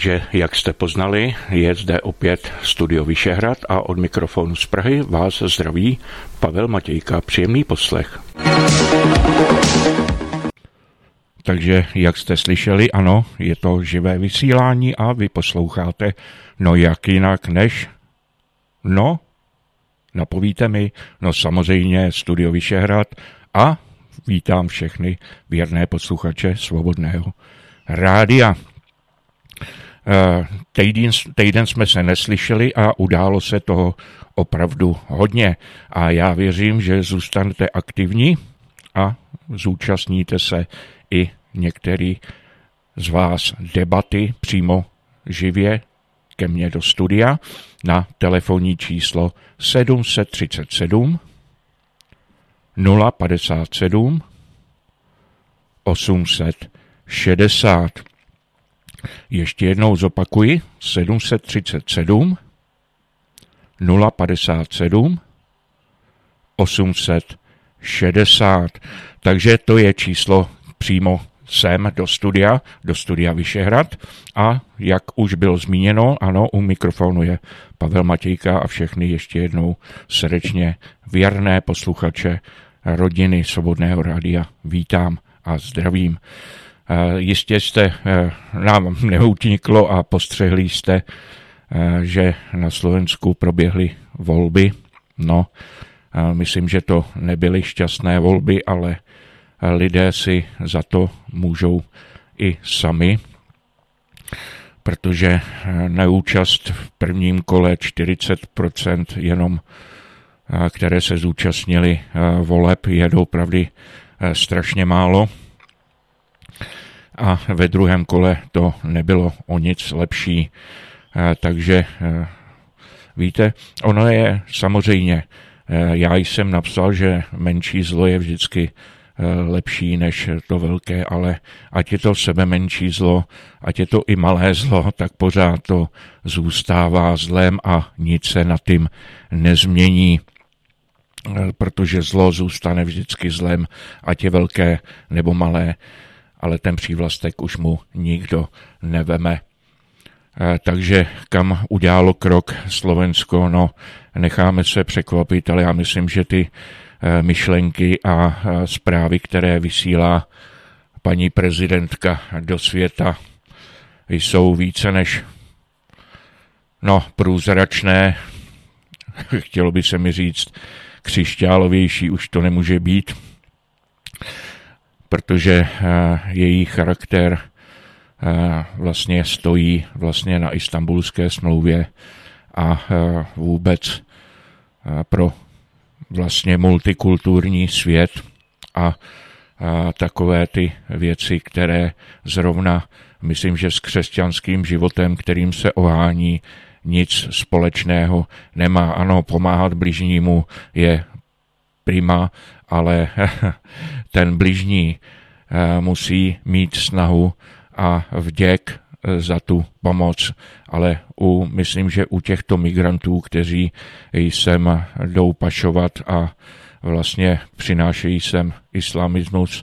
Takže, jak jste poznali, je zde opět Studio Vyšehrad a od mikrofonu z Prahy vás zdraví Pavel Matějka. Příjemný poslech. Takže, jak jste slyšeli, ano, je to živé vysílání a vy posloucháte, no jak jinak než, no, napovíte mi, no samozřejmě Studio Vyšehrad a vítám všechny věrné posluchače Svobodného rádia. Týden jsme se neslyšeli a událo se toho opravdu hodně. A já věřím, že zůstanete aktivní a zúčastníte se i některý z vás debaty přímo živě ke mně do studia na telefonní číslo 737 057 860. Ještě jednou zopakuji, 737 057 860. Takže to je číslo přímo sem do studia Vyšehrad. A jak už bylo zmíněno, ano, u mikrofonu je Pavel Matějka a všechny ještě jednou srdečně věrné posluchače rodiny Svobodného rádia vítám a zdravím. Jistě jste nám neutíklo a postřehli jste, že na Slovensku proběhly volby. No, myslím, že to nebyly šťastné volby, ale lidé si za to můžou i sami, protože neúčast v prvním kole 40% jenom, které se zúčastnili voleb, je opravdu strašně málo. A ve druhém kole to nebylo o nic lepší. Takže víte, ono je samozřejmě, já jsem napsal, že menší zlo je vždycky lepší než to velké, ale ať je to sebe menší zlo, ať je to i malé zlo, tak pořád to zůstává zlem a nic se na tím nezmění, protože zlo zůstane vždycky zlem, ať je velké nebo malé, ale ten přívlastek už mu nikdo neveme. Takže kam udělalo krok Slovensko, no necháme se překvapit, ale já myslím, že ty myšlenky a zprávy, které vysílá paní prezidentka do světa, jsou více než průzračné. Chtělo by se mi říct, křišťálovější už to nemůže být, protože její charakter vlastně stojí vlastně na Istanbulské smlouvě a vůbec pro vlastně multikulturní svět a takové ty věci, které zrovna, myslím, že s křesťanským životem, kterým se ohání, nic společného nemá. Ano, pomáhat bližnímu je prima, ale ten bližní musí mít snahu a vděk za tu pomoc, ale myslím, že u těchto migrantů, kteří sem jdou pašovat a vlastně přinášejí sem islamismus,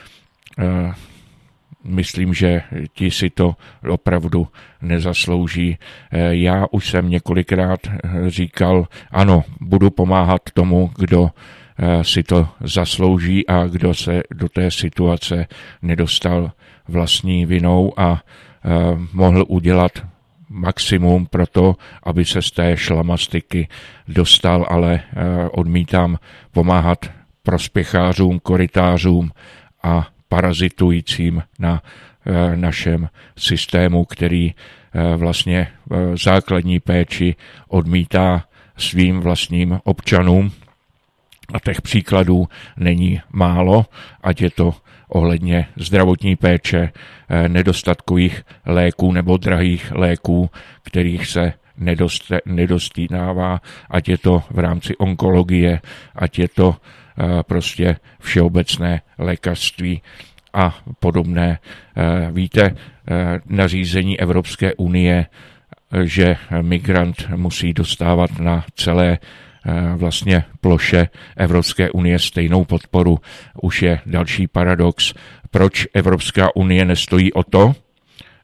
myslím, že ti si to opravdu nezaslouží. Já už jsem několikrát říkal, ano, budu pomáhat tomu, kdo si to zaslouží a kdo se do té situace nedostal vlastní vinou a mohl udělat maximum pro to, aby se z té šlamastiky dostal, ale odmítám pomáhat prospěchářům, korytářům a parazitujícím na našem systému, který vlastně základní péči odmítá svým vlastním občanům. A těch příkladů není málo, ať je to ohledně zdravotní péče, nedostatkových léků nebo drahých léků, kterých se nedostínává, ať je to v rámci onkologie, ať je to prostě všeobecné lékařství a podobné. Víte, nařízení Evropské unie, že migrant musí dostávat na celé vlastně ploše Evropské unie stejnou podporu. Už je další paradox. Proč Evropská unie nestojí o to,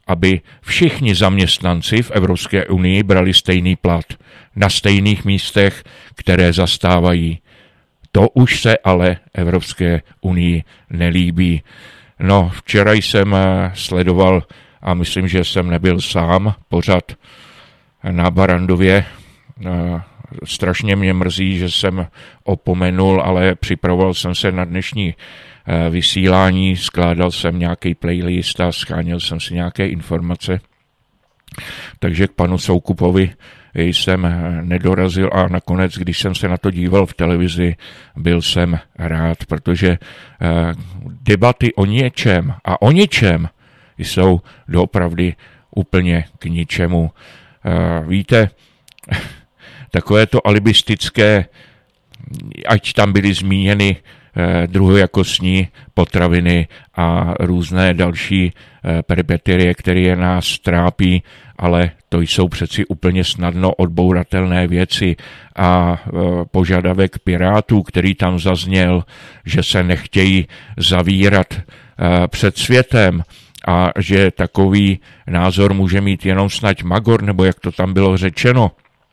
aby všichni zaměstnanci v Evropské unii brali stejný plat na stejných místech, které zastávají. To už se ale Evropské unii nelíbí. No, včera jsem sledoval, a myslím, že jsem nebyl sám, pořad na Barrandově. Strašně mě mrzí, že jsem opomenul, ale připravoval jsem se na dnešní vysílání, skládal jsem nějaký playlist a scháněl jsem si nějaké informace. Takže k panu Soukupovi jsem nedorazil a nakonec, když jsem se na to díval v televizi, byl jsem rád, protože debaty o něčem a o ničem jsou doopravdy úplně k ničemu. Víte, takové to alibistické, ať tam byly zmíněny druhojakostní potraviny a různé další peripetie, které nás trápí, ale to jsou přeci úplně snadno odbouratelné věci a požadavek Pirátů, který tam zazněl, že se nechtějí zavírat před světem a že takový názor může mít jenom snad Magor, nebo jak to tam bylo řečeno.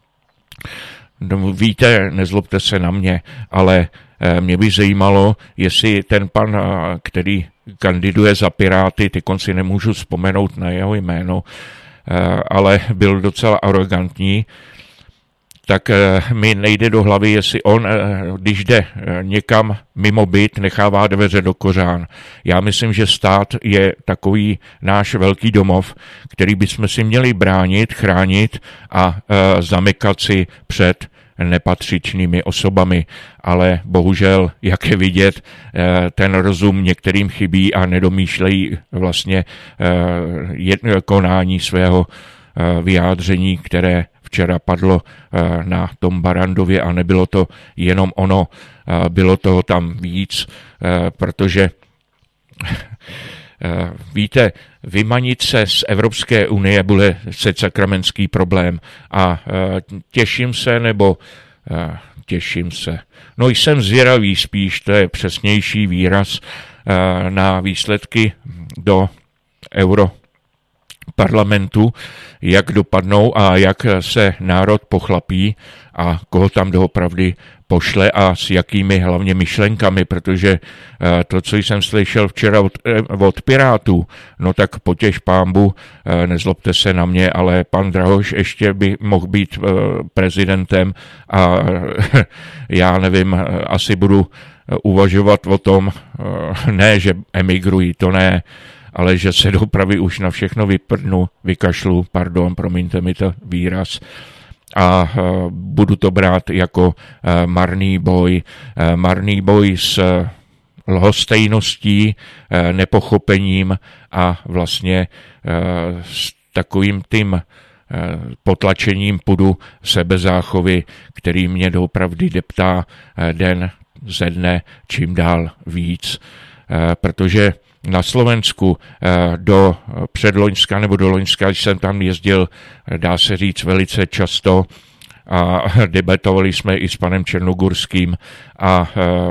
Víte, nezlobte se na mě, ale mě by zajímalo, jestli ten pan, který kandiduje za Piráty, ty konci nemůžu vzpomenout na jeho jméno, ale byl docela arrogantní, tak mi nejde do hlavy, jestli on, když jde někam mimo byt, nechává dveře do kořán. Já myslím, že stát je takový náš velký domov, který bychom si měli bránit, chránit a zamykat si před nepatřičnými osobami, ale bohužel, jak je vidět, ten rozum některým chybí a nedomýšlejí vlastně konání svého vyjádření, které včera padlo na tom Barrandově a nebylo to jenom ono, bylo toho tam víc, protože víte, vymanit se z Evropské unie bude sakramentský problém a těším se. No jsem zvědavý spíš, to je přesnější výraz na výsledky do Europarlamentu, jak dopadnou a jak se národ pochlapí a koho tam doopravdy pošle a s jakými hlavně myšlenkami, protože to, co jsem slyšel včera od Pirátů, no tak potěš pánbu, nezlobte se na mě, ale pan Drahoš ještě by mohl být prezidentem a já nevím, asi budu uvažovat o tom, ne, že emigrují, to ne, ale že se dopravy už na všechno vykašlu, promiňte mi to výraz, a budu to brát jako marný boj s lhostejností, nepochopením a vlastně s takovým tím potlačením pudu sebezáchovy, který mě doopravdy deptá den ze dne čím dál víc, protože na Slovensku do předloňska nebo do loňska, když jsem tam jezdil, dá se říct velice často a debatovali jsme i s panem Černogurským a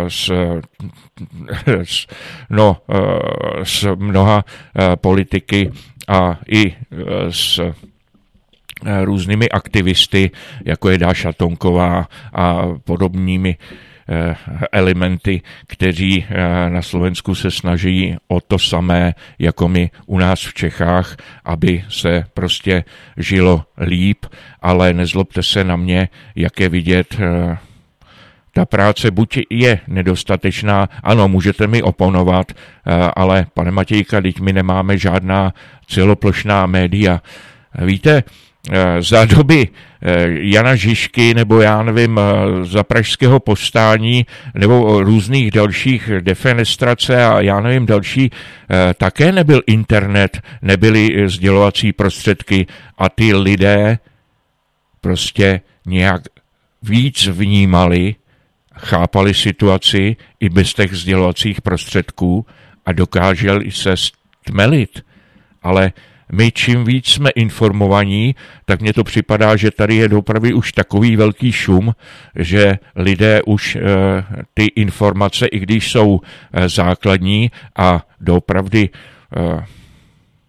s mnoha politiky a i s různými aktivisty, jako je Dáša Tonková a podobnými elementy, kteří na Slovensku se snaží o to samé, jako my u nás v Čechách, aby se prostě žilo líp, ale nezlobte se na mě, jak je vidět, ta práce buď je nedostatečná, ano, můžete mi oponovat, ale pane Matějka, teď my nemáme žádná celoplošná média. Víte, za doby Jana Žižky nebo já nevím, za pražského povstání nebo různých dalších defenestrace a já nevím další, také nebyl internet, nebyly sdělovací prostředky a ty lidé prostě nějak víc vnímali, chápali situaci i bez těch sdělovacích prostředků a dokáželi se stmelit, ale my čím víc jsme informovaní, tak mně to připadá, že tady je dopravy už takový velký šum, že lidé už ty informace, i když jsou základní a doopravdy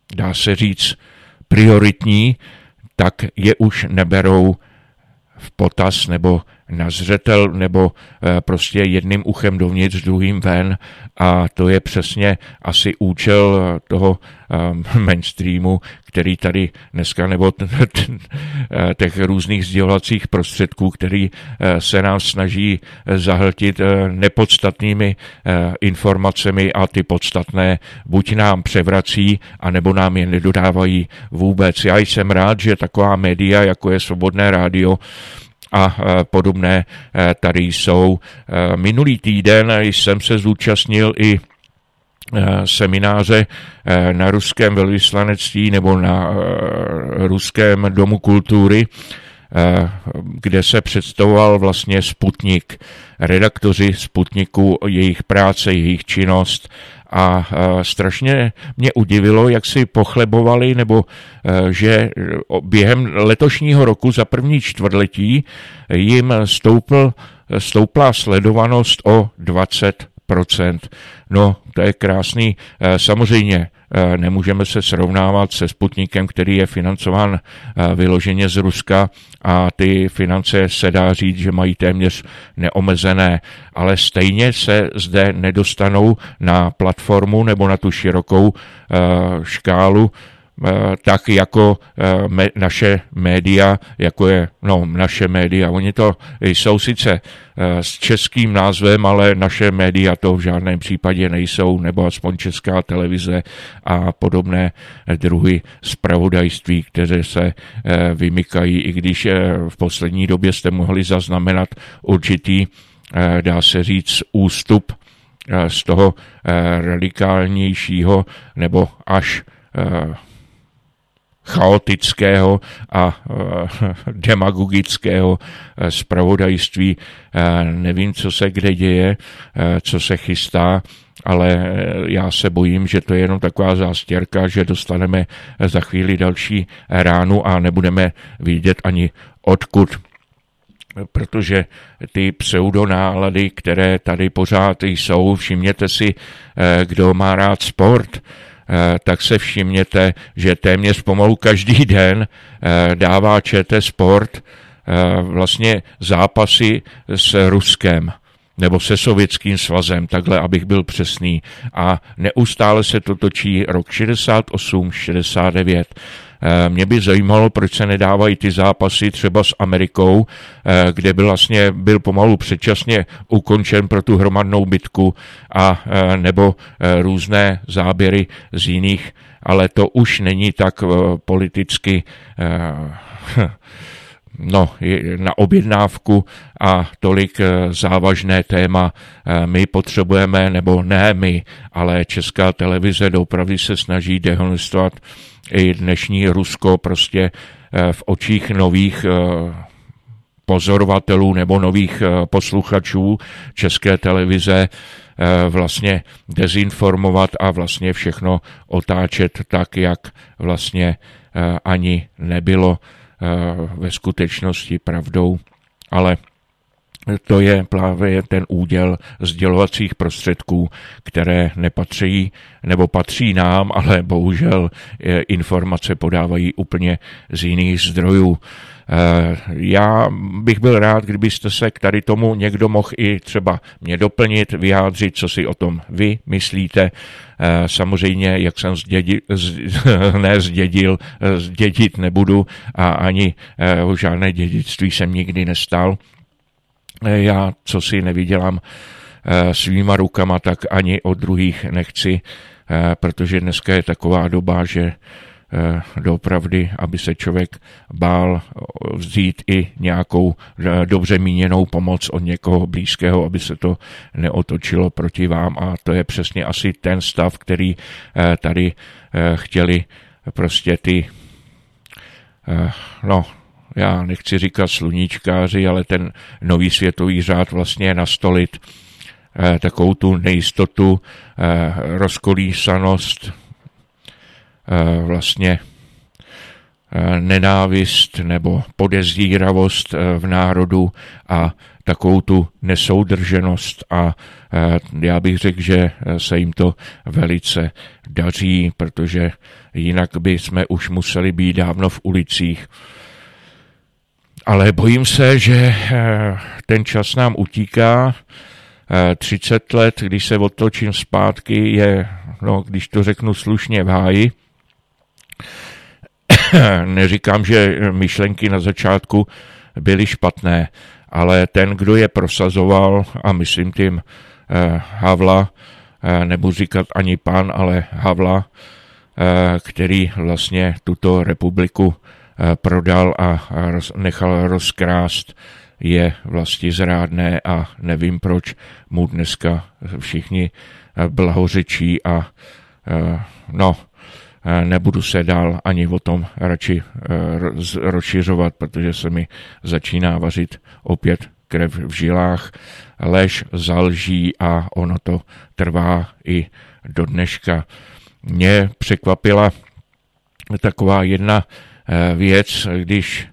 dá se říct, prioritní, tak je už neberou v potaz nebo na zřetel nebo prostě jedním uchem dovnitř, druhým ven, a to je přesně asi účel toho mainstreamu, který tady dneska, nebo těch různých sdělovacích prostředků, který se nám snaží zahltit nepodstatnými informacemi a ty podstatné buď nám převrací, anebo nám je nedodávají vůbec. Já jsem rád, že taková média, jako je Svobodné rádio a podobné, tady jsou. Minulý týden jsem se zúčastnil i semináře na ruském velvyslanectví nebo na ruském domu kultury, kde se představoval vlastně Sputnik, redaktoři Sputniku, jejich práce, jejich činnost, a strašně mě udivilo, jak si pochlebovali, nebo že během letošního roku za první čtvrtletí jim stoupla sledovanost o 20%. No, to je krásný. Samozřejmě nemůžeme se srovnávat se Sputnikem, který je financován vyloženě z Ruska, a ty finance se dá říct, že mají téměř neomezené, ale stejně se zde nedostanou na platformu nebo na tu širokou škálu, tak jako naše média, jako je, naše média. Oni to jsou sice s českým názvem, ale naše média to v žádném případě nejsou, nebo aspoň Česká televize a podobné druhy zpravodajství, které se vymykají, i když v poslední době jste mohli zaznamenat určitý, dá se říct, ústup z toho radikálnějšího nebo až chaotického a demagogického zpravodajství. Nevím, co se kde děje, co se chystá, ale já se bojím, že to je jenom taková zástěrka, že dostaneme za chvíli další ránu a nebudeme vidět ani odkud, protože ty pseudonálady, které tady pořád jsou, všimněte si, kdo má rád sport, tak se všimněte, že téměř pomalu každý den dává ČT Sport vlastně zápasy s Ruskem nebo se Sovětským svazem, takhle, abych byl přesný. A neustále se to točí rok 68, 69. Mě by zajímalo, proč se nedávají ty zápasy třeba s Amerikou, kde byl pomalu předčasně ukončen pro tu hromadnou bitku, a nebo různé záběry z jiných, ale to už není tak politicky na objednávku a tolik závažné téma. My potřebujeme, nebo ne my, ale Česká televize doopravdy se snaží dehonestovat i dnešní Rusko prostě v očích nových pozorovatelů nebo nových posluchačů České televize vlastně dezinformovat a vlastně všechno otáčet tak, jak vlastně ani nebylo ve skutečnosti pravdou, ale to je právě ten úděl sdělovacích prostředků, které nepatří nebo patří nám, ale bohužel informace podávají úplně z jiných zdrojů. Já bych byl rád, kdybyste se k tady tomu někdo mohl i třeba mě doplnit, vyjádřit, co si o tom vy myslíte. Samozřejmě, jak jsem zdědit nebudu a ani žádné dědictví jsem nikdy nestal. Já, co si nevydělám svýma rukama, tak ani od druhých nechci, protože dneska je taková doba, že doopravdy, aby se člověk bál vzít i nějakou dobře míněnou pomoc od někoho blízkého, aby se to neotočilo proti vám, a to je přesně asi ten stav, který tady chtěli prostě ty já nechci říkat sluníčkáři, ale ten nový světový řád vlastně nastolit takovou tu nejistotu, rozkolísanost, vlastně nenávist nebo podezíravost v národu, a takovou tu nesoudrženost a já bych řekl, že se jim to velice daří, protože jinak by jsme už museli být dávno v ulicích. Ale bojím se, že ten čas nám utíká. 30 let, když se otočím zpátky, je, no, když to řeknu slušně, v háji. Neříkám, že myšlenky na začátku byly špatné, ale ten, kdo je prosazoval, a myslím tím Havla, nebudu říkat ani pan, ale Havla, který vlastně tuto republiku prodal a nechal rozkrást, je vlastně zrádné a nevím, proč mu dneska všichni blahořečí a nebudu se dál ani o tom radši rozšiřovat, protože se mi začíná vařit opět krev v žilách. Lež za lží a ono to trvá i do dneška. Mě překvapila taková jedna věc, když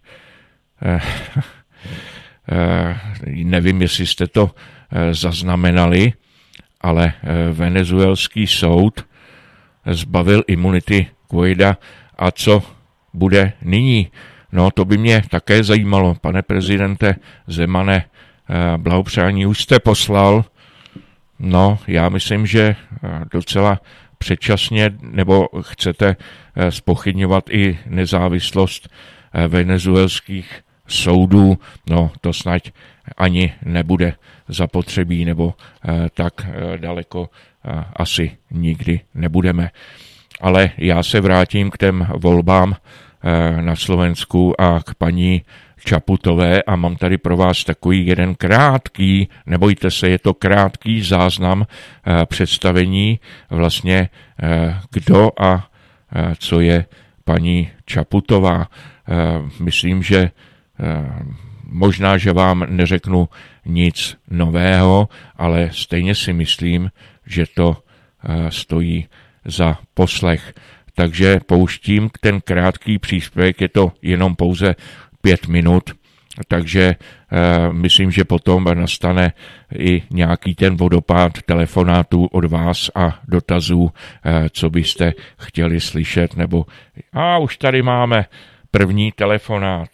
nevím, jestli jste to zaznamenali, ale venezuelský soud zbavil imunity Guaida a co bude nyní? No, to by mě také zajímalo, pane prezidente Zemane, blahopřání už jste poslal. No, já myslím, že docela předčasně, nebo chcete zpochybňovat i nezávislost venezuelských soudů, no to snad ani nebude zapotřebí, nebo tak daleko asi nikdy nebudeme. Ale já se vrátím k těm volbám na Slovensku a k paní Čaputové a mám tady pro vás takový jeden krátký, nebojte se, je to krátký záznam představení vlastně kdo a co je paní Čaputová. Myslím, že možná, že vám neřeknu nic nového, ale stejně si myslím, že to stojí za poslech. Takže pouštím ten krátký příspěvek, je to jenom pouze 5 minut, takže myslím, že potom nastane i nějaký ten vodopád telefonátů od vás a dotazů, co byste chtěli slyšet, nebo už tady máme první telefonát.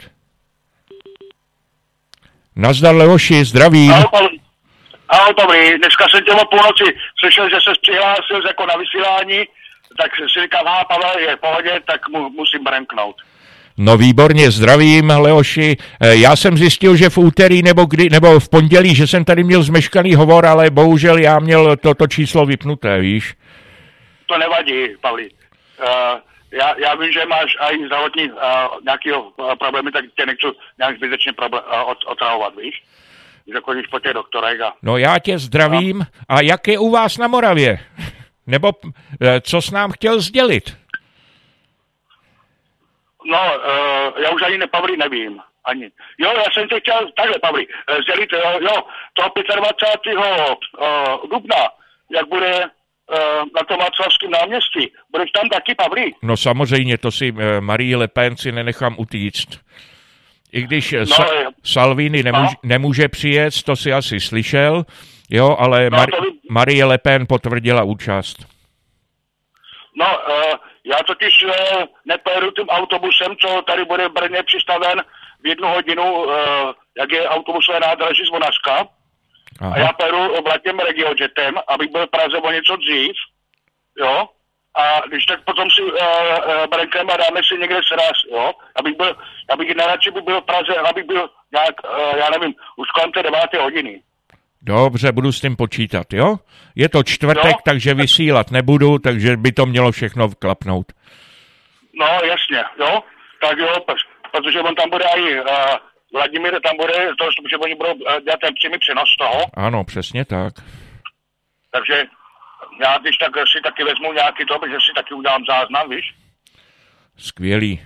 Nazdar, Leoši, zdravím. Ahoj, dobrý, dneska jsem tě o půlnoci slyšel, že se přihlásil jako na vysílání, tak si říkám, Pavel je v pohodě, tak musím bremknout. No výborně, zdravím, Leoši. Já jsem zjistil, že v úterý nebo v pondělí, že jsem tady měl zmeškaný hovor, ale bohužel já měl toto číslo vypnuté, víš? To nevadí, Pavli. Já vím, že máš i zdravotní nějakého problémy, tak tě nechci nějak zbytečně otravovat, víš? Že chodíš po těch doktorech a... No já tě zdravím. A jak je u vás na Moravě? Nebo co jsi nám chtěl sdělit? No, já už ani Pavli nevím. Ani. Jo, já jsem tě chtěl takhle, Pavli, sdělit, toho 25. dubna, jak bude na tom Václavském náměstí. Budeš tam taky, Pavli? No samozřejmě, to si Marie Le Pen si nenechám utíct. I když Salvini nemůže přijet, to si asi slyšel, jo, ale Marie Le Pen potvrdila účast. No, já totiž nepojedu tím autobusem, co tady bude v Brně přistaven v 1 hodinu, jak je autobusové nádraží z Monaska. Aha. A já pojedu vládním regiojetem, abych byl v Praze o něco dřív, jo. A když tak potom si brnkneme a dáme si někde sraz, jo. Abych nejradši byl v Praze, abych byl nějak, já nevím, už kolem té 9. hodiny. Dobře, budu s tím počítat, jo? Je to čtvrtek, takže vysílat nebudu, takže by to mělo všechno klapnout. No, jasně, jo? Tak jo, protože on tam bude i Vladimír, tam bude, že oni budou dělat ten přímý přenos toho. Ano, přesně tak. Takže já když tak si taky vezmu nějaký to, protože si taky udělám záznam, víš? Skvělý.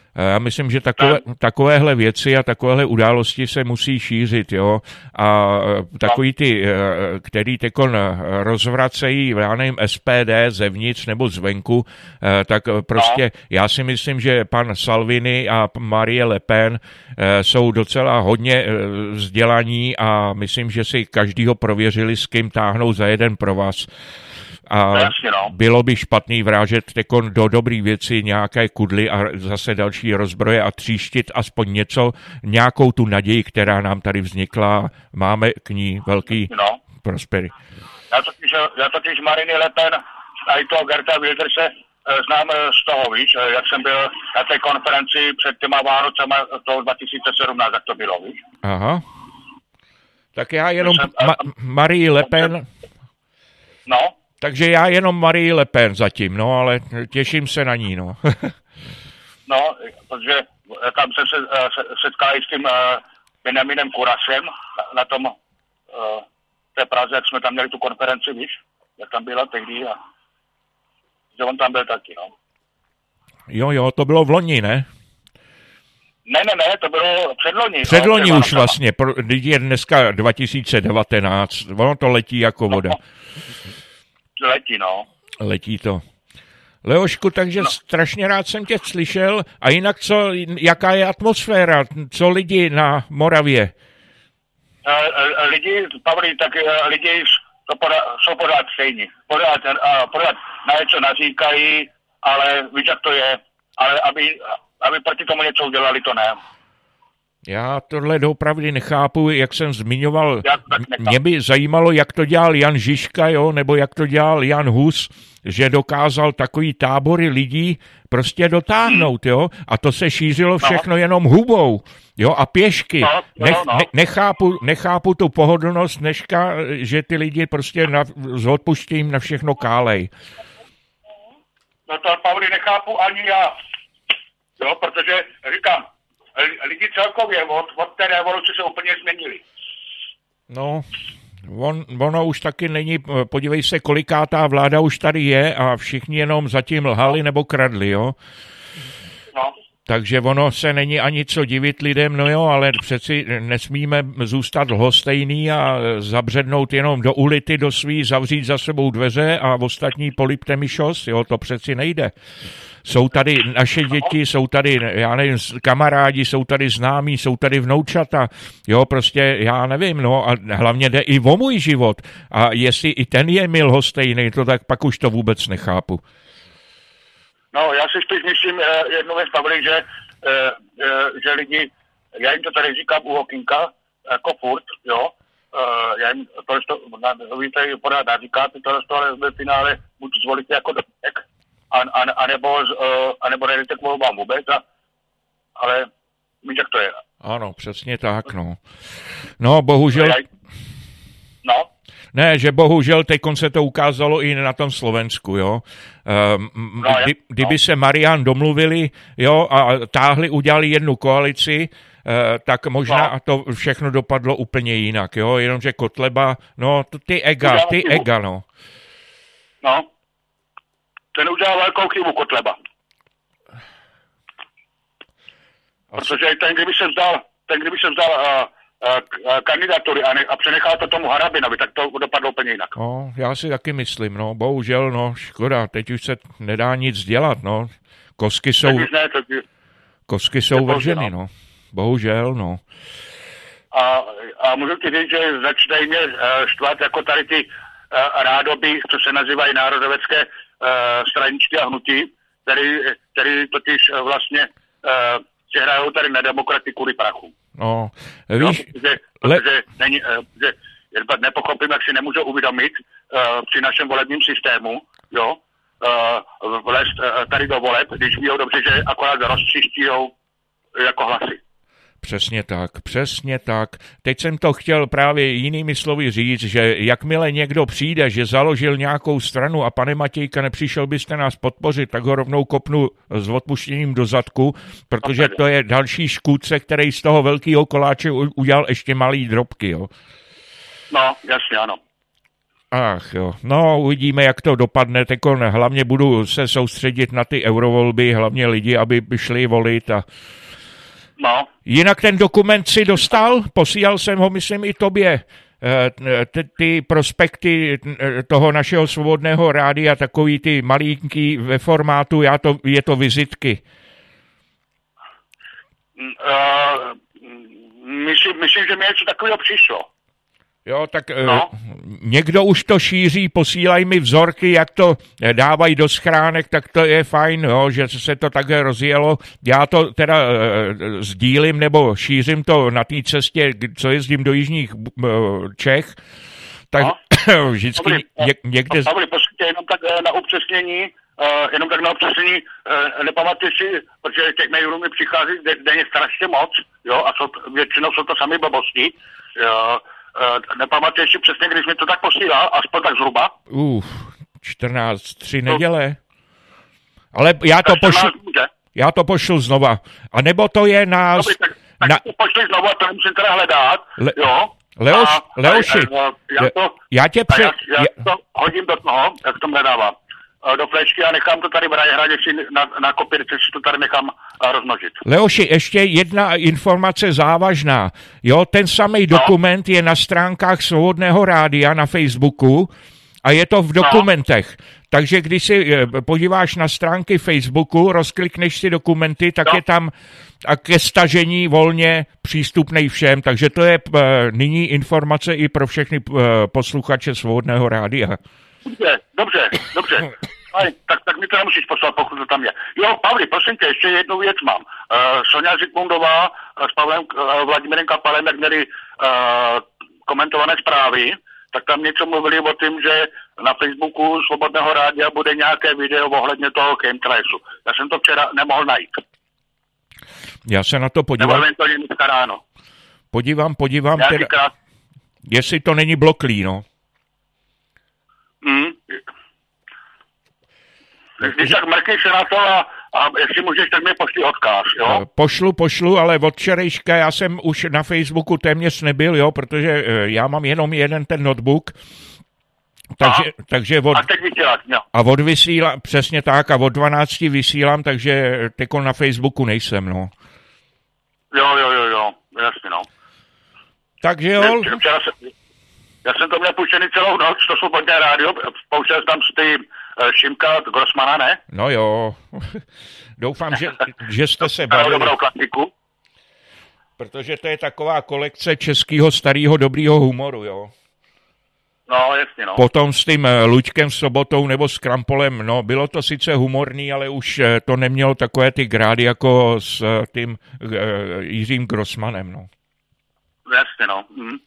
Já myslím, že takovéhle věci a takovéhle události se musí šířit, jo. A takový ty, který tekon rozvracejí, já nevím, SPD zevnitř nebo zvenku, tak prostě já si myslím, že pan Salvini a Marie Le Pen jsou docela hodně vzdělaní a myslím, že si každýho prověřili, s kým táhnou za jeden provaz. A bylo by špatný vrážet tekon do dobrý věci nějaké kudly a zase další rozbroje a tříštit aspoň něco, nějakou tu naději, která nám tady vznikla. Máme k ní velký prospery. Já totiž Marine Le Pen a i toho Gerta Wilderse znám z toho, víš, jak jsem byl na té konferenci před těma Vánocema toho 2017, jak to bylo, víš. Aha. Tak já jenom Marie Le Pen... No. Takže já jenom Marie Le Pen zatím, no, ale těším se na ní, no. No, protože tam jsem se setkal i s tím Benjaminem Kurasem na tom té Praze, jak jsme tam měli tu konferenci, víš, jak tam byla tehdy a že on tam byl taky, no. Jo, to bylo v loni, ne? Ne, to bylo předloni. Předloni už vlastně, je dneska 2019, ono to letí jako voda. Letí, no. Letí to. Leošku, takže strašně rád jsem tě slyšel. A jinak, jaká je atmosféra? Co lidi na Moravě? Lidi jsou pořád stejní. Pořád na něco naříkají, ale víš, jak to je. Ale aby proti tomu něco udělali, to ne. Já tohle doopravdy nechápu, jak jsem zmiňoval. Mě by zajímalo, jak to dělal Jan Žižka, jo, nebo jak to dělal Jan Hus, že dokázal takový tábory lidí prostě dotáhnout, jo, a to se šířilo všechno jenom hubou, jo, a pěšky. Nechápu tu pohodlnost dneška, že ty lidi prostě s odpuštěním na všechno kálej. No to, Pavli, nechápu ani já, jo, protože říkám, lidi celkově od té revoluce se úplně změnili. No, ono už taky není, podívej se, kolikátá vláda už tady je a všichni jenom zatím lhali nebo kradli, jo? No. Takže ono se není ani co divit lidem, no jo, ale přeci nesmíme zůstat lhostejný a zabřednout jenom do ulity, do svý, zavřít za sebou dveře a ostatní polipte mi šos, jo, to přeci nejde. Jsou tady naše děti, jsou tady, já nevím, kamarádi, jsou tady známí, jsou tady vnoučata, jo, prostě já nevím, no a hlavně jde i o můj život a jestli i ten je mi lhostejný, to tak pak už to vůbec nechápu. No, já si spíš myslím jednu věc, Pavli, že lidi, já jim to tady říkám u Hokynka, jako furt, jo, já jim víte, pořád říkáte to, ale ve finále buď zvolíte jako dotek, anebo nejdete k volbám vůbec, ale víš, jak to je. Ano, přesně tak, no. No, bohužel... No. Ne, že bohužel teďkon se to ukázalo i na tom Slovensku, jo. Kdyby se Marian domluvili, jo, a udělali jednu koalici, tak možná to všechno dopadlo úplně jinak, jo, jenomže Kotleba, no, ty ega, no. No, ten udělal velkou chybu, Kotleba. Protože ten, kdyby se vzdal kandidatury a přenechal to tomu Harabinovi, tak to dopadlo úplně jinak. No, já si taky myslím, no, bohužel, no, škoda, teď už se nedá nic dělat, no. Kostky jsou vrženy, no. Bohužel, no. A můžu ti říct, že začne mě štvat jako tady ty rádoby, co se nazývají národovecké straničky a hnutí, který totiž vlastně si hrajou tady na demokraty kvůli prachu. No, víš... Že nepochopím, jak si nemůžu uvědomit při našem volebním systému, jo, vlést tady do voleb, když víjou dobře, že akorát rozčištíjou jako hlasy. Přesně tak. Teď jsem to chtěl právě jinými slovy říct, že jakmile někdo přijde, že založil nějakou stranu a pane Matějka, nepřišel byste nás podpořit, tak ho rovnou kopnu s odpuštěním do zadku, protože to je další škůdce, který z toho velkého koláče udělal ještě malý drobky, jo. No, jasně, ano. Ach jo, no uvidíme, jak to dopadne, hlavně budu se soustředit na ty eurovolby, hlavně lidi, aby šli volit a... No. Jinak ten dokument si dostal, posílal jsem ho, myslím, i tobě, ty prospekty toho našeho svobodného rádia, takový ty malinký ve formátu, je to vizitky. Myslím, že mi něco takového přišlo. Jo, tak někdo už to šíří, posílají mi vzorky, jak to dávají do schránek, tak to je fajn, jo, že se to takhle rozjelo. Já to teda sdílím nebo šířím to na té cestě, co jezdím do jižních Čech, tak vždycky někde... Pavli, jenom tak na upřesnění, nepamatuji si, protože těch mailů mi přichází denně strašně moc, jo, a většinou jsou to sami blbosti, nepamatuješ si přesně, když mi to tak posílal, aspoň tak zhruba? 3 neděle. Ale já to pošlu znova. A nebo to je na... Dobře, tak to pošli znova, to musím teda hledat, jo. Leoši, já to hodím do toho, jak to hledávám, do flešky a nechám to tady v Rajhradě si na kopírce, si to tady nechám rozmnožit. Leoši, ještě jedna informace závažná. Jo, ten samý dokument je na stránkách Svobodného rádia na Facebooku a je to v dokumentech. Takže když si podíváš na stránky Facebooku, rozklikneš si dokumenty, tak je tam ke stažení volně přístupný všem. Takže to je nyní informace i pro všechny posluchače Svobodného rádia. Dobře. Tak mi to nemusíš poslat, pokud to tam je. Jo, Pavli, prosím tě, ještě jednu věc mám. Sonja Zikmundová s Pavlem Vladimírem Kapalem, jak měli komentované zprávy, tak tam něco mluvili o tom, že na Facebooku Svobodného rádia bude nějaké video ohledně toho chemtrailu. Já jsem to včera nemohl najít. Já se na to podívám. Nebo to dneska ráno. Podívám teda, jestli to není bloklý, no. Když tak mrkneš se na to a jestli můžeš, tak mi pošli odkaz, jo? Pošlu, ale od včerejška já jsem už na Facebooku téměř nebyl, jo, protože já mám jenom jeden ten notebook, takže a teď vysíláš, jo. A od vysílám, přesně tak, a od 12 vysílám, takže teko na Facebooku nejsem, no. Jo, jasně, no. Takže jo. Já jsem to měl puštěný celou noc, to Svobodné rádio, pouštěl jsem tam ty Šimka Grossmana, ne? No jo, doufám, že jste se bavili. Dobrou klasiku. Protože to je taková kolekce českého starého dobrýho humoru, jo. No, jasně, no. Potom s tím Luďkem Sobotou nebo s Krampolem, no, bylo to sice humorný, ale už to nemělo takové ty grády jako s tím Jiřím Grossmanem, no. Jasně, no.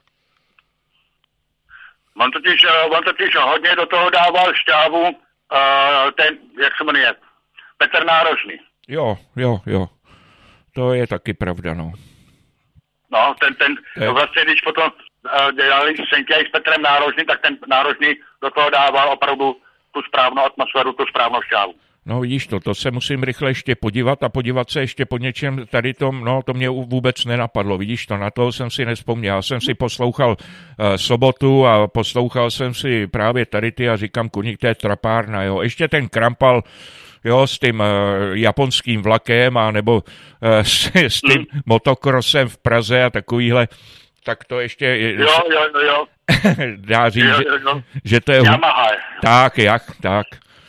On totiž hodně do toho dával šťávu ten, jak se jmenuje, Petr Nárožný. Jo. To je taky pravda, no. No, ten vlastně, když potom dělali scénky s Petrem Nárožným, tak ten Nárožný do toho dával opravdu tu správnou atmosféru, tu správnou šťávu. No vidíš to se musím rychle ještě podívat se ještě po něčem tady tom, no to mě vůbec nenapadlo, vidíš to, na toho jsem si nespomněl, já jsem si poslouchal Sobotu a poslouchal jsem si právě tady ty a říkám, Kuník, to je trapárna, jo, ještě ten Krampal, jo, s tím japonským vlakem a nebo s tím motokrosem v Praze a takovýhle, tak to ještě... Jo. Dá říct, že to je... Yamaha. Tak.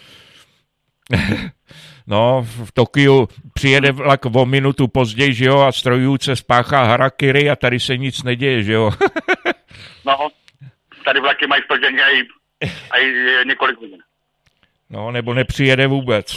No, v Tokiu přijede vlak o minutu později, že jo, a strojvůdce spáchá harakiri a tady se nic neděje, že jo. No, tady vlaky mají zpoždění a několik hodin. No, nebo nepřijede vůbec.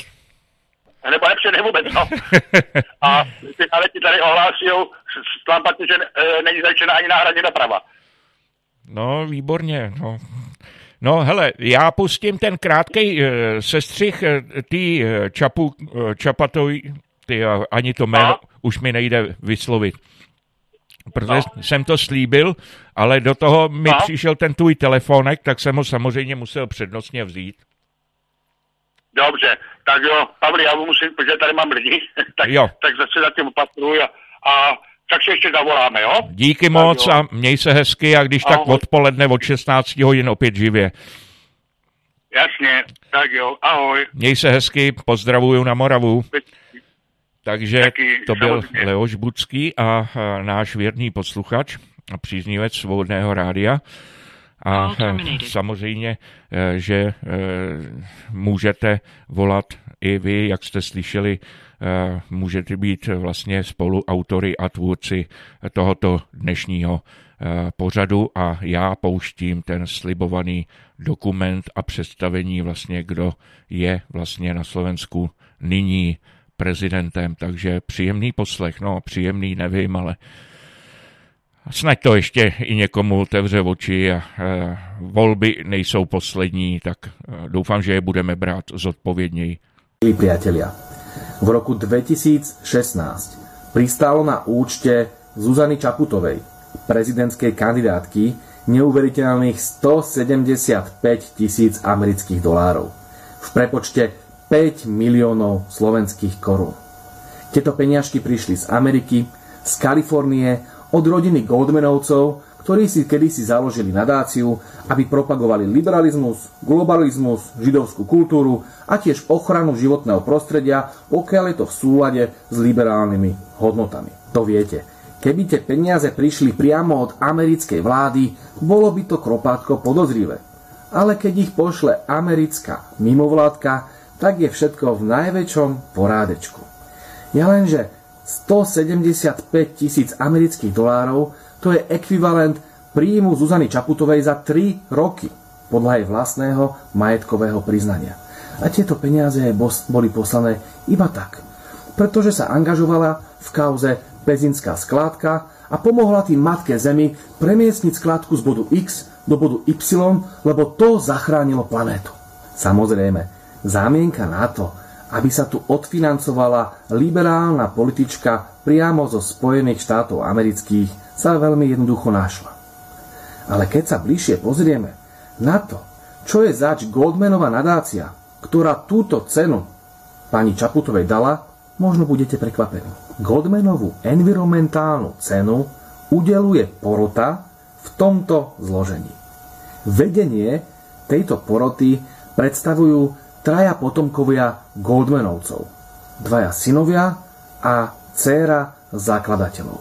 No. Ale ti tady ohlásijou sklampatě, že není zajištěna ani náhradní doprava. No, výborně, no. No hele, já pustím ten krátkej sestřih tý Čapatový, ani to jméno už mi nejde vyslovit, protože jsem to slíbil, ale do toho mi přišel ten tvůj telefonek, tak jsem ho samozřejmě musel přednostně vzít. Dobře, tak jo, Pavli, já musím, protože tady mám lidi, tak zase zatím opatruji a tak si ještě zavoláme, jo? Díky moc a měj se hezky a když tak odpoledne od 16 hodin opět živě. Jasně, tak jo, ahoj. Měj se hezky, pozdravuju na Moravu. Takže to byl Leoš Budský a náš věrný posluchač a příznivec Svobodného rádia. A samozřejmě, že můžete volat i vy, jak jste slyšeli, můžete být vlastně spoluautory a tvůrci tohoto dnešního pořadu a já pouštím ten slibovaný dokument a představení vlastně, kdo je vlastně na Slovensku nyní prezidentem, takže příjemný poslech, no příjemný nevím, ale snad to ještě i někomu otevře oči a volby nejsou poslední, tak doufám, že je budeme brát zodpovědněji. Milí priatelia, v roku 2016 pristálo na účte Zuzany Čaputovej, prezidentskej kandidátky, neuveriteľných $175 000 amerických dolárov. V prepočte 5 miliónov slovenských korún. Tieto peniažky prišli z Ameriky, z Kalifornie, od rodiny Goldmanovcov, ktorí si kedysi založili nadáciu, aby propagovali liberalizmus, globalizmus, židovskú kultúru a tiež ochranu životného prostredia, pokiaľ je to v súlade s liberálnymi hodnotami. To viete. Keby tie peniaze prišli priamo od americkej vlády, bolo by to kropátko podozrivé. Ale keď ich pošle americká mimovládka, tak je všetko v najväčšom porádečku. Ja lenže 175 000 amerických dolárov, to je ekvivalent príjmu Zuzany Čaputovej za 3 roky, podľa jej vlastného majetkového priznania. A tieto peniaze boli poslané iba tak, pretože sa angažovala v kauze Pezinská skládka a pomohla tým matke Zemi premiestniť skládku z bodu X do bodu Y, lebo to zachránilo planétu. Samozrejme, zámienka na to, aby sa tu odfinancovala liberálna politička priamo zo Spojených štátov amerických, sa veľmi jednoducho našla. Ale keď sa bližšie pozrieme na to, čo je zač Goldmanova nadácia, ktorá túto cenu pani Čaputovej dala, možno budete prekvapení. Goldmanovú environmentálnu cenu udeluje porota v tomto zložení. Vedenie tejto poroty predstavujú 3 potomkovia Goldmanovcov, 2 synovia a dcéra zakladateľov.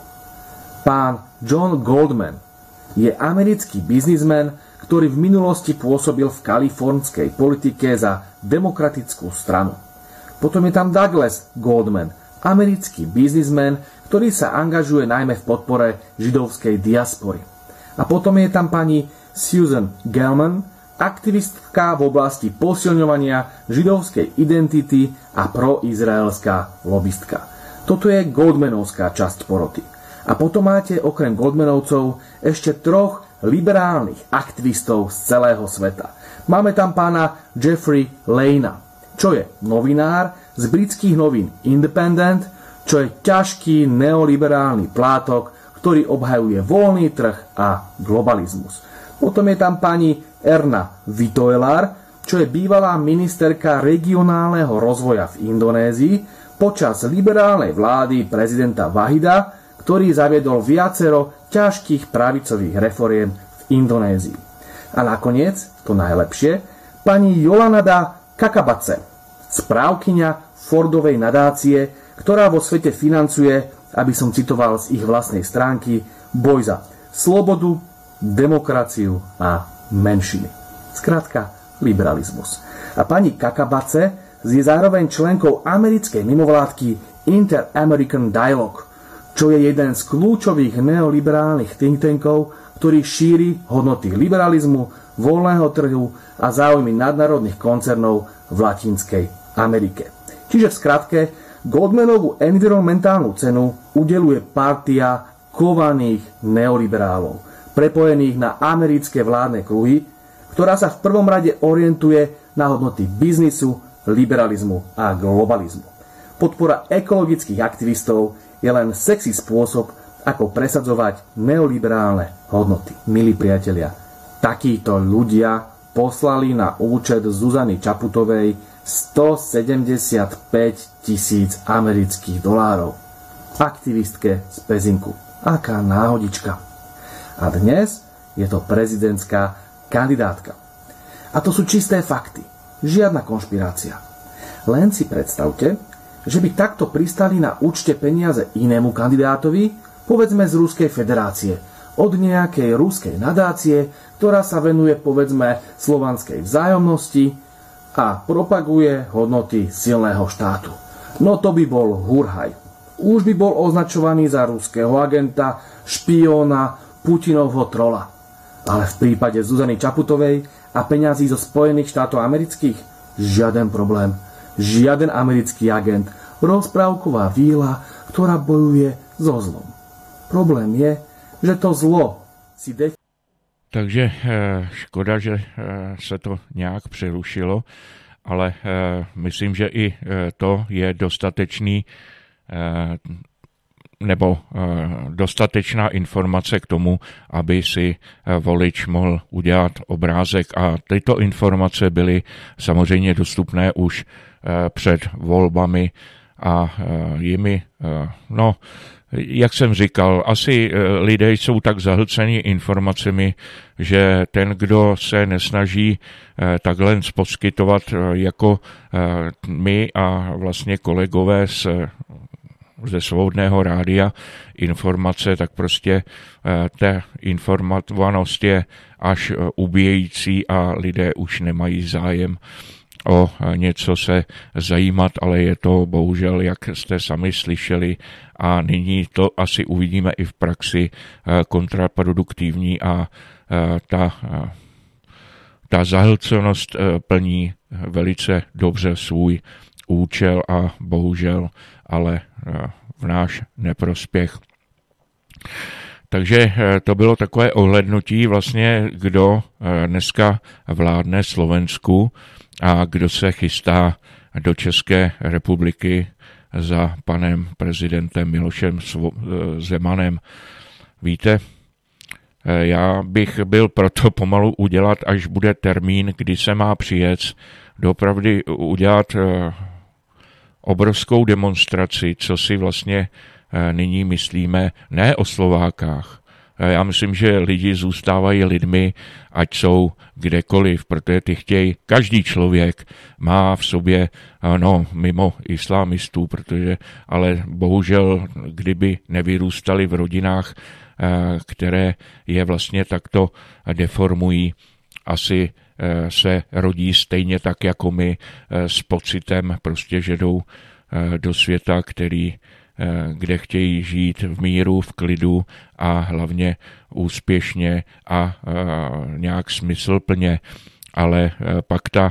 Pán John Goldman je americký biznismen, ktorý v minulosti pôsobil v kalifornskej politike za demokratickú stranu. Potom je tam Douglas Goldman, americký biznismen, ktorý sa angažuje najmä v podpore židovskej diaspory. A potom je tam pani Susan Gelman, aktivistka v oblasti posilňovania židovskej identity a proizraelská lobistka. Toto je Goldmanovská časť poroty. A potom máte okrem Goldmanovcov ešte 3 liberálnych aktivistov z celého sveta. Máme tam pána Jeffrey Lejna, čo je novinár z britských novín Independent, čo je ťažký neoliberálny plátok, ktorý obhajuje voľný trh a globalizmus. Potom je tam pani Erna Witoelar, čo je bývalá ministerka regionálneho rozvoja v Indonézii počas liberálnej vlády prezidenta Wahida, ktorý zaviedol viacero ťažkých pravicových reforiem v Indonézii. A nakoniec, to najlepšie, pani Jolanada Kakabace, správkyňa Fordovej nadácie, ktorá vo svete financuje, aby som citoval z ich vlastnej stránky, boj za slobodu, demokraciu a menšiny. Skrátka, liberalizmus. A pani Kakabace je zároveň členkou americkej mimovládky Inter-American Dialogue, čo je jeden z kľúčových neoliberálnych think tankov, ktorý šíri hodnoty liberalizmu, voľného trhu a záujmy nadnárodných koncernov v Latinskej Amerike. Čiže v skratke, Goldmanovú environmentálnu cenu udeluje partia kovaných neoliberálov, prepojených na americké vládne kruhy, ktorá sa v prvom rade orientuje na hodnoty biznisu, liberalizmu a globalizmu. Podpora ekologických aktivistov je len sexy spôsob, ako presadzovať neoliberálne hodnoty. Milí priatelia, takíto ľudia poslali na účet Zuzany Čaputovej $175 000 amerických dolárov. aktivistke z Pezinku. Aká náhodička. A dnes je to prezidentská kandidátka. A to sú čisté fakty. Žiadna konšpirácia. Len si predstavte, že by takto pristali na účte peniaze inému kandidátovi, povedzme z Ruskej federácie, od nejakej ruskej nadácie, ktorá sa venuje povedzme slovanskej vzájomnosti a propaguje hodnoty silného štátu. No to by bol hurhaj. Už by bol označovaný za ruského agenta, špióna, Putinovho trola. Ale v prípade Zuzany Čaputovej a peňazí zo Spojených štátov amerických žiaden problém. Žiaden americký agent, rozprávková víla, ktorá bojuje so zlom. Problém je, že to zlo si Takže škoda, že se to nějak přerušilo, ale myslím, že i to je dostatečný nebo dostatečná informace k tomu, aby si volič mohl udělat obrázek. A tyto informace byly samozřejmě dostupné už před volbami a jimi, no, jak jsem říkal, asi lidé jsou tak zahlceni informacemi, že ten, kdo se nesnaží takhle poskytovat jako my a vlastně kolegové ze Svobodného rádia informace, tak prostě ta informovanost je až ubíjející a lidé už nemají zájem o něco se zajímat, ale je to bohužel, jak jste sami slyšeli, a nyní to asi uvidíme i v praxi, kontraproduktivní a ta zahlcenost plní velice dobře svůj účel a bohužel ale v náš neprospěch. Takže to bylo takové ohlédnutí vlastně, kdo dneska vládne Slovensku a kdo se chystá do České republiky za panem prezidentem Milošem Zemanem. Víte, já bych byl proto pomalu udělat, až bude termín, kdy se má přijet, doopravdy udělat obrovskou demonstraci, co si vlastně nyní myslíme, ne o Slovákách. Já myslím, že lidi zůstávají lidmi, ať jsou kdekoliv, protože ty chtějí, každý člověk má v sobě, no, mimo islámistů, protože, ale bohužel, kdyby nevyrůstali v rodinách, které je vlastně takto deformují, asi se rodí stejně tak jako my s pocitem prostě, že jdou do světa, kde chtějí žít v míru, v klidu a hlavně úspěšně a nějak smysluplně, ale pak ta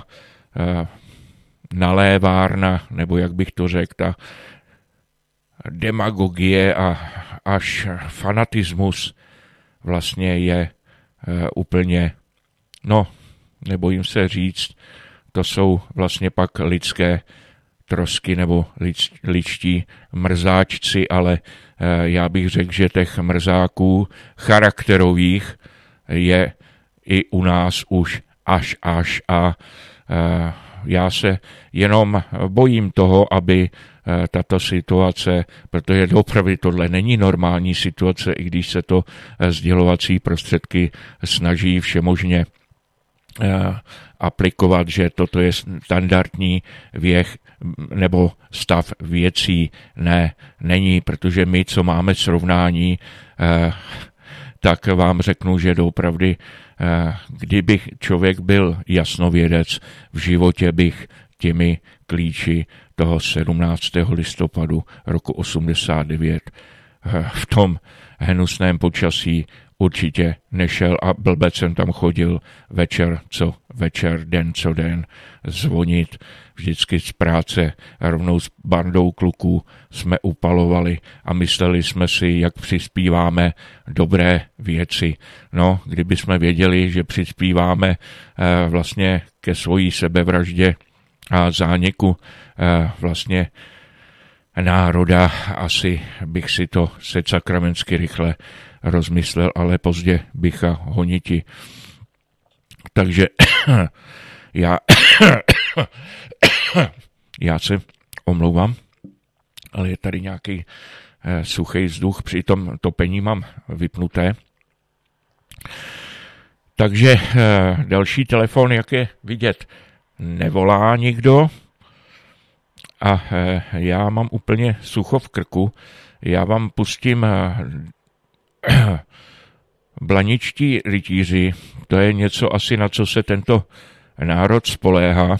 nalévárna, nebo jak bych to řekl, ta demagogie a až fanatismus vlastně je úplně, no, nebojím se říct, to jsou vlastně pak lidské trosky nebo lidští mrzáčci, ale já bych řekl, že těch mrzáků charakterových je i u nás už až a já se jenom bojím toho, aby tato situace, protože opravdu tohle není normální situace, i když se to sdělovací prostředky snaží všemožně aplikovat, že toto je standardní věk nebo stav věcí. Ne, není, protože my, co máme srovnání, tak vám řeknu, že doopravdy, kdyby člověk byl jasnovědec, v životě bych těmi klíči toho 17. listopadu roku 89 v tom hnusném počasí určitě nešel a blbec jsem tam chodil večer co večer, den co den, zvonit vždycky z práce a rovnou s bandou kluků jsme upalovali a mysleli jsme si, jak přispíváme dobré věci. No, kdyby jsme věděli, že přispíváme vlastně ke svojí sebevraždě a zániku vlastně národa, asi bych si to sakramensky rychle rozmyslel, ale pozdě bycha honiti. Takže já se omlouvám, ale je tady nějaký suchý vzduch, při tom topení mám vypnuté. Takže další telefon, jak je vidět, nevolá nikdo a já mám úplně sucho v krku. Já vám pustím Blaničtí rytíři, to je něco asi, na co se tento národ spoléhá.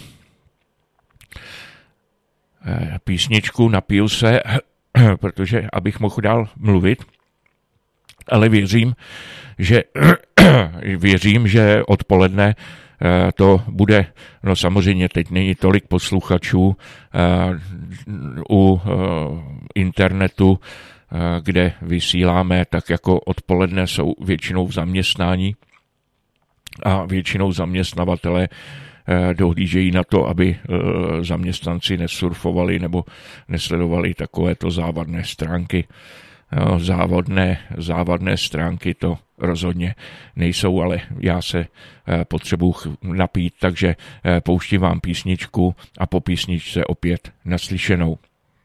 Písničku, napiju se, protože abych mohl dál mluvit, ale věřím, že odpoledne to bude, no samozřejmě teď není tolik posluchačů u internetu, kde vysíláme, tak jako odpoledne jsou většinou v zaměstnání a většinou zaměstnavatele dohlížejí na to, aby zaměstnanci nesurfovali nebo nesledovali takovéto závadné stránky. Závadné stránky to rozhodně nejsou, ale já se potřebuji napít, takže pouštím vám písničku a po písničce opět naslyšenou.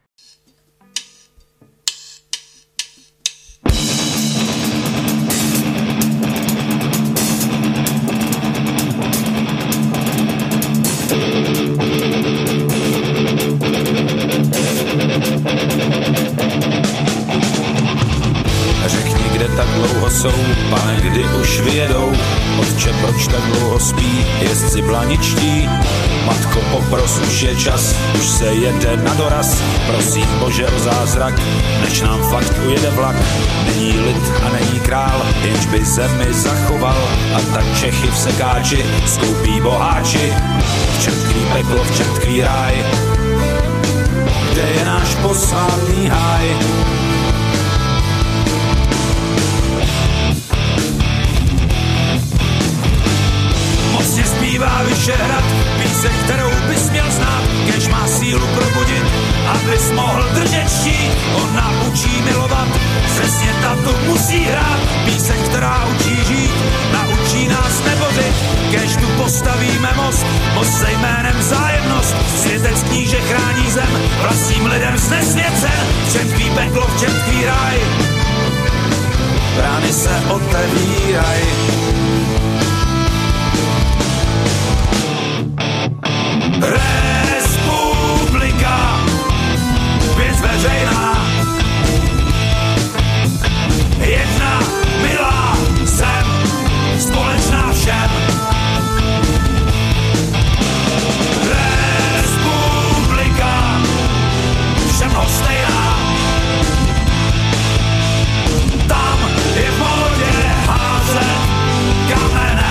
Jsou, pane, kdy už vyjedou, otče, proč tak dlouho spí, jezdci blaničtí, matko, popros, už je čas, už se jede na doraz, prosím Bože o zázrak, než nám fakt ujede vlak, není lid a není král, jenž by zemi zachoval, a tak Čechy v sekáči skoupí boháči, v čem tkví peklo, v čem tkví ráj, kde je náš posvátný háj. Mocně zpívá Vyšehrad, píseň, kterou bys měl znát, kež má sílu probudit, abys mohl držet štít. On naučí milovat, přesně tato musí hrát, píseň, která učí žít, naučí nás nebořit, kež tu postavíme most se jménem vzájemnost, světec kníže chrání zem, vlastním lidem znesvěcen, v čem tkví peklo, v čem tkví ráj, brány se otevíraj. Republika, věc veřejná, jedna milá zem, společná všem. Republika, všem stejná, tam je v modě házet kamenem.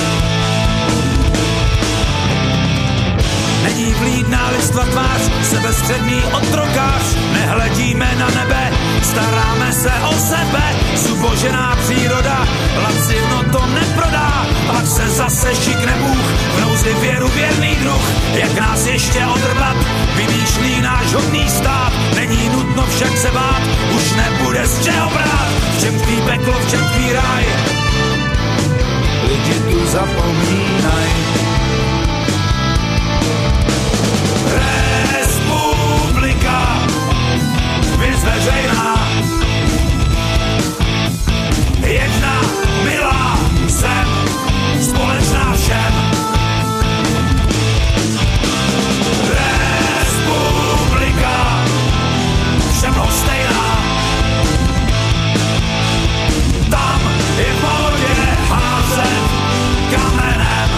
Není vlídná listva tvář, sebestředný otrokář, nehledíme na nebe, staráme se o sebe, zubožená příroda, lacino to neprodá, pak se zase šikne Bůh, v nouzi věru věrný druh, jak nás ještě odrbat, vymýšlí náš hodný stát, není nutno však se bát, už nebude z čeho brát, v čem tkví peklo, v čem tkví ráj, lidi tu zapomínaj. Republika, věc veřejná, jedna milá zem, společná všem. Republika, všem stejná, tam je v modě házet kamenem.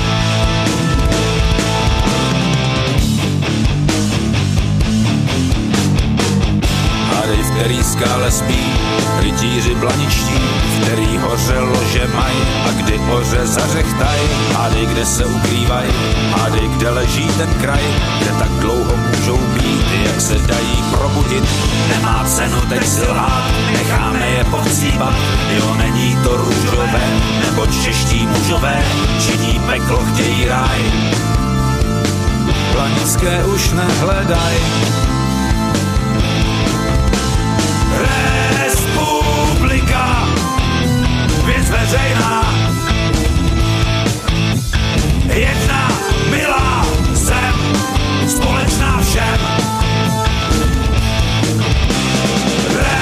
V který skále spí rytíři blaničtí, v který hoře lože maj a kdy hoře zařechtaj, hádej, kde se ukrývaj, hádej, kde leží ten kraj, kde tak dlouho můžou být, jak se dají probudit, nemá cenu teď si lhát, necháme je povcíbat, jo, není to růžové, nebo čeští mužové, činí peklo, chtějí ráj, blanické už nehledaj. Republika, věc veřejná, jedna milá zem, společná všem.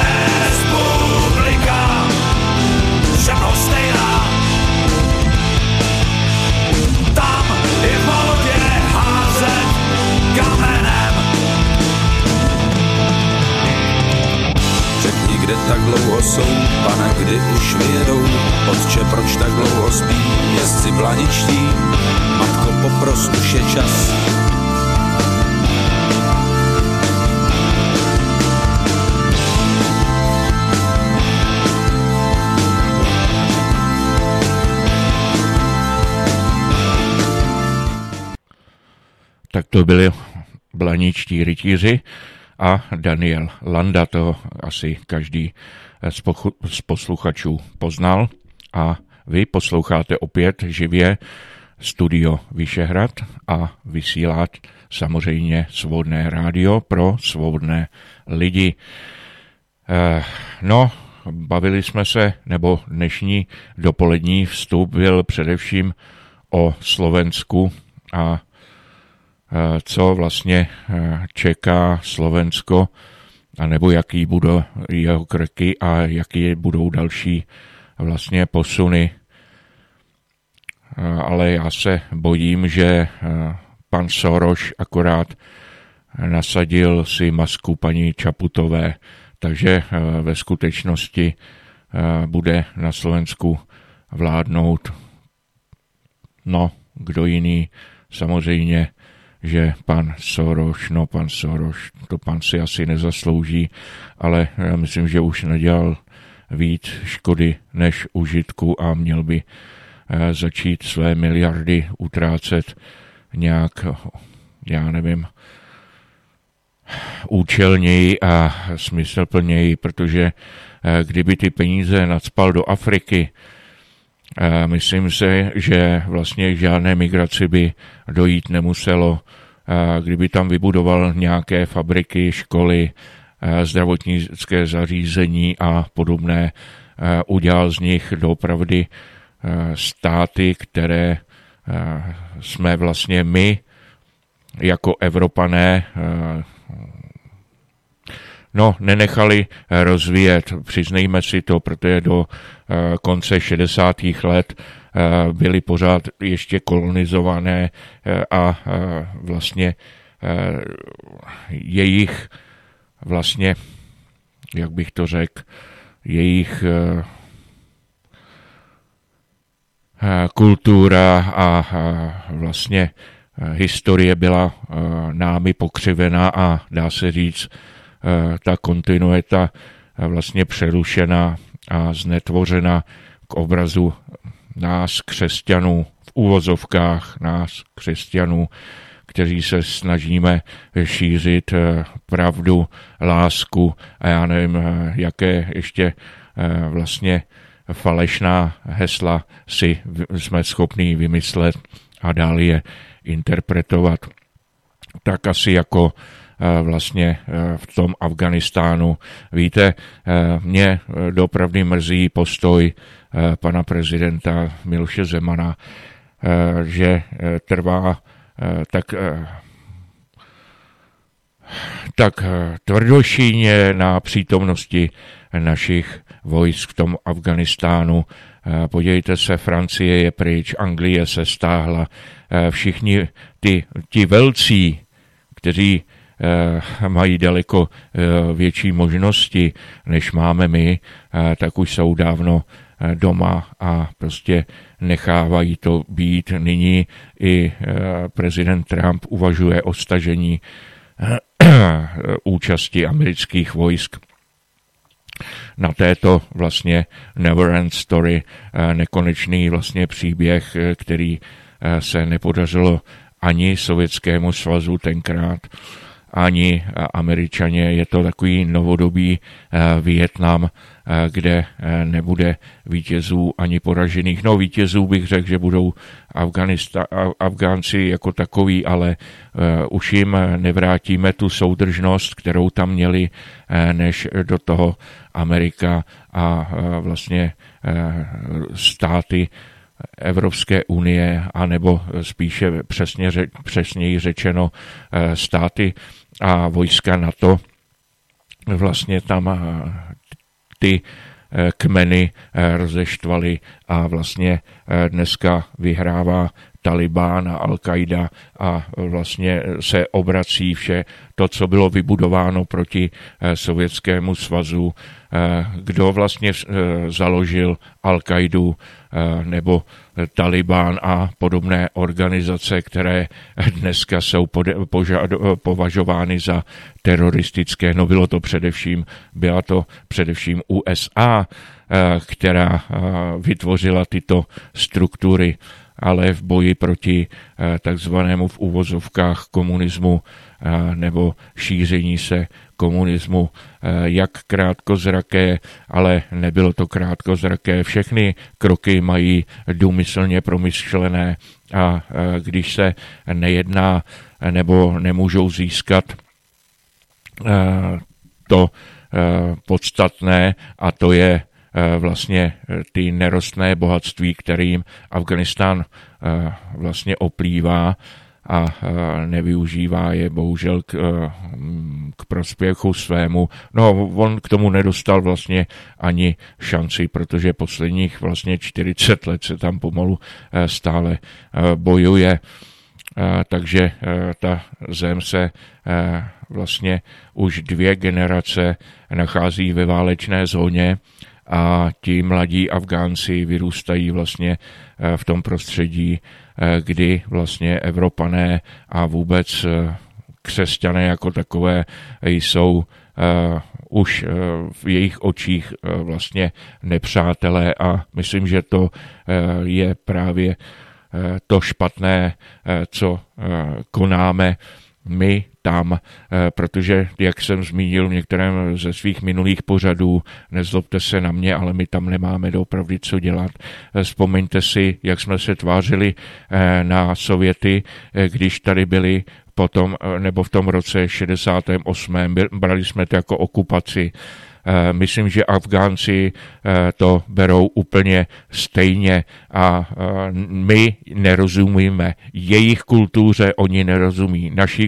proč tak dlouho spí jezdci blaničtí? Matko, popros, už je čas. Tak to byli blaničtí rytíři a Daniel Landa, to asi každý z posluchačů poznal. A vy posloucháte opět živě Studio Vyšehrad a vysílá samozřejmě Svobodné rádio pro svobodné lidi. Bavili jsme se, nebo dnešní dopolední vstup byl především o Slovensku a co vlastně čeká Slovensko, anebo jaký budou jeho kroky a jaký budou další vlastně posuny. Ale já se bojím, že pan Soros akorát nasadil si masku paní Čaputové, takže ve skutečnosti bude na Slovensku vládnout kdo jiný, samozřejmě, že pan Soros, to pan si asi nezaslouží, ale já myslím, že už nedělal víc škody než užitku a měl by začít své miliardy utrácet nějak, já nevím, účelněji a smysluplněji, protože kdyby ty peníze nacpal do Afriky, myslím si, že vlastně žádné migraci by dojít nemuselo, kdyby tam vybudoval nějaké fabriky, školy, zdravotnické zařízení a podobné, udělal z nich doopravdy státy, které jsme vlastně my jako Evropané nenechali rozvíjet. Přiznejme si to, protože do konce 60. let byly pořád ještě kolonizované a vlastně jejich vlastně, jak bych to řekl, jejich kultura a vlastně historie byla námi pokřivená a dá se říct, ta kontinuita vlastně přerušena a znetvořena k obrazu nás křesťanů, v uvozovkách nás křesťanů, kteří se snažíme šířit pravdu, lásku a já nevím, jaké ještě vlastně falešná hesla si jsme schopní vymyslet a dál je interpretovat. Tak asi jako vlastně v tom Afganistánu. Víte, mě doopravdy mrzí postoj pana prezidenta Miloše Zemana, že trvá tak tvrdošíně na přítomnosti našich vojsk v tom Afganistánu. Podívejte se, Francie je pryč, Anglie se stáhla, všichni ti velcí, kteří mají daleko větší možnosti, než máme my, tak už jsou dávno doma a prostě nechávají to být. Nyní i prezident Trump uvažuje o stažení účasti amerických vojsk na této vlastně never end story, nekonečný vlastně příběh, který se nepodařilo ani Sovětskému svazu tenkrát, ani Američaně. Je to takový novodobý Vietnam, kde nebude vítězů ani poražených. No, vítězů bych řekl, že budou Afgánci jako takový, ale už jim nevrátíme tu soudržnost, kterou tam měli, než do toho Amerika a vlastně státy Evropské unie, anebo spíše přesněji řečeno státy a vojska NATO, vlastně tam ty kmeny rozeštvaly a vlastně dneska vyhrává Talibán a Al-Qaida a vlastně se obrací vše to, co bylo vybudováno proti Sovětskému svazu, kdo vlastně založil Al-Qaidu nebo Talibán a podobné organizace, které dneska jsou považovány za teroristické. No byla to především USA, která vytvořila tyto struktury, ale v boji proti takzvanému v uvozovkách komunismu nebo šíření se komunismu, jak krátkozraké, ale nebylo to krátkozraké. Všechny kroky mají důmyslně promyšlené a když se nejedná nebo nemůžou získat to podstatné, a to je vlastně ty nerostné bohatství, kterým Afghánistán vlastně oplývá a nevyužívá je bohužel k prospěchu svému. No, on k tomu nedostal vlastně ani šanci, protože posledních vlastně 40 let se tam pomalu stále bojuje. Takže ta zem se vlastně už 2 generace nachází ve válečné zóně a ti mladí Afgánci vyrůstají vlastně v tom prostředí, kdy vlastně Evropané a vůbec křesťané jako takové jsou už v jejich očích vlastně nepřátelé a myslím, že to je právě to špatné, co konáme my tam, protože, jak jsem zmínil v některém ze svých minulých pořadů, nezlobte se na mě, ale my tam nemáme doopravdy co dělat. Vzpomeňte si, jak jsme se tvářili na Sověty, když tady byli potom, nebo v tom roce 68. Brali jsme to jako okupaci. Myslím, že Afgánci to berou úplně stejně a my nerozumíme jejich kultuře, oni nerozumí naší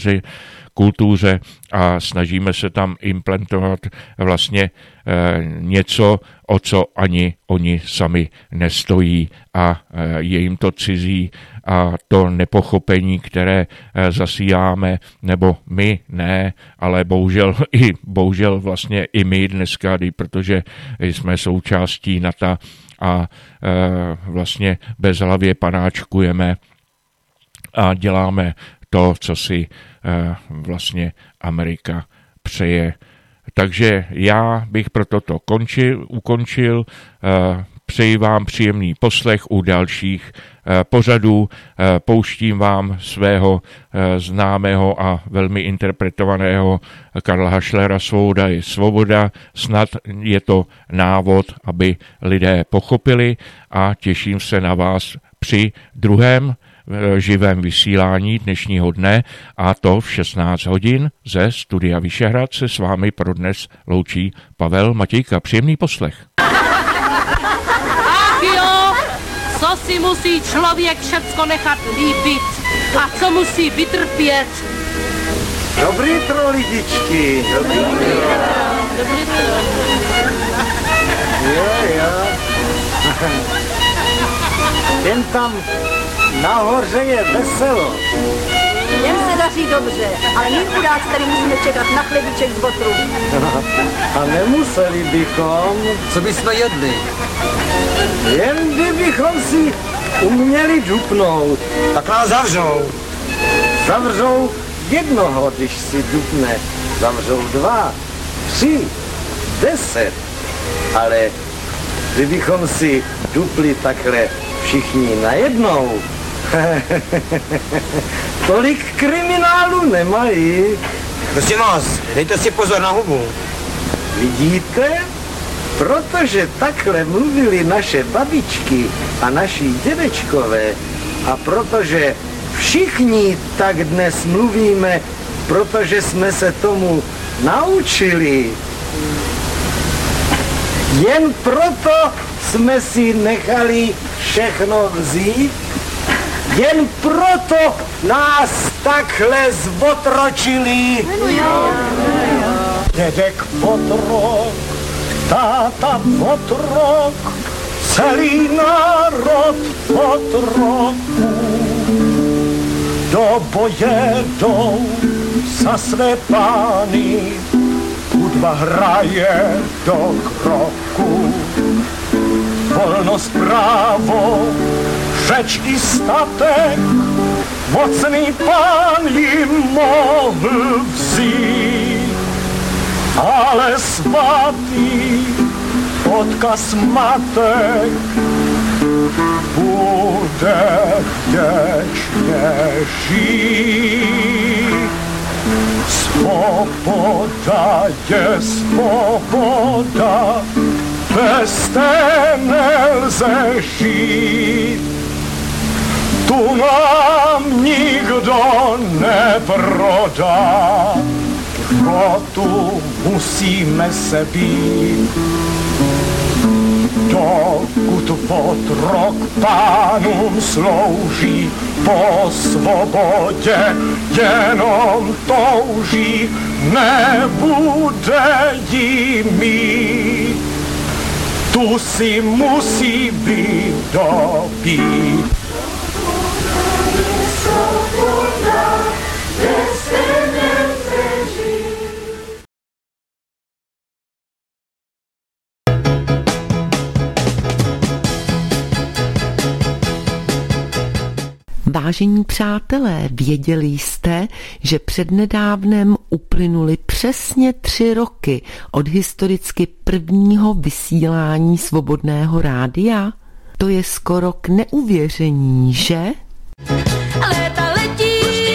kultuře a snažíme se tam implementovat vlastně něco, o co ani oni sami nestojí a je jim to cizí a to nepochopení, které zasíláme, nebo my ne, ale bohužel vlastně i my dneska, protože jsme součástí NATO a vlastně bezhlavě panáčkujeme a děláme to, co si vlastně Amerika přeje. Takže já bych pro toto ukončil. Přeji vám příjemný poslech u dalších pořadů. Pouštím vám svého známého a velmi interpretovaného Karla Hašlera Svoboda je svoboda. Snad je to návod, aby lidé pochopili a těším se na vás při druhém živém vysílání dnešního dne a to v 16 hodin ze studia Vyšehrad se s vámi pro dnes loučí Pavel Matějka. Příjemný poslech. Ach jo, co si musí člověk všecko nechat líbit a co musí vytrpět. Dobrý tro, lidičky. Dobrý tro. Jo. Jen tam nahoře je veselo. Jen se daří dobře, ale my chudáci tady musíme čekat na chlebíček z botru. A nemuseli bychom. Co bychom jedli? Jen kdybychom si uměli dupnout. Tak nás zavřou. Zavřou jednoho, když si dupne. Zavřou 2, 3, 10. Ale kdybychom si dupli takhle všichni najednou, tolik kriminálu nemají. Prosím vás, dejte si pozor na hubu. Vidíte? Protože takhle mluvili naše babičky a naši dědečkové a protože všichni tak dnes mluvíme, protože jsme se tomu naučili. Jen proto jsme si nechali všechno vzít, jen proto nás takhle zotročili. Dědek otrok, táta otrok, celý národ otroků. Do boje jdou za své pány, hudba hraje do kroku. Volnost, právo, řeč i statek, mocný pán jim mohl vzít, ale svatý odkaz matek bude vděčně žít. Svoboda je svoboda, bez té nelze žít. Tu nám nikdo neprodá, proto musíme se být. Dokud otrok pánům slouží, po svobodě jenom touží, nebude jí mít. Tu si musí být dobít. Vážení přátelé, věděli jste, že přednedávnem uplynuly přesně 3 roky od historicky prvního vysílání Svobodného rádia? To je skoro k neuvěření, že? Léta letí,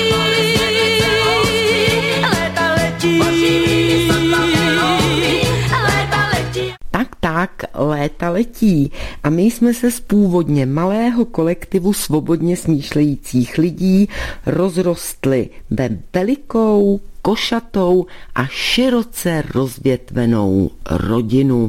léta letí, léta letí. Tak, léta letí a my jsme se z původně malého kolektivu svobodně smýšlejících lidí rozrostli ve velikou, košatou a široce rozvětvenou rodinu.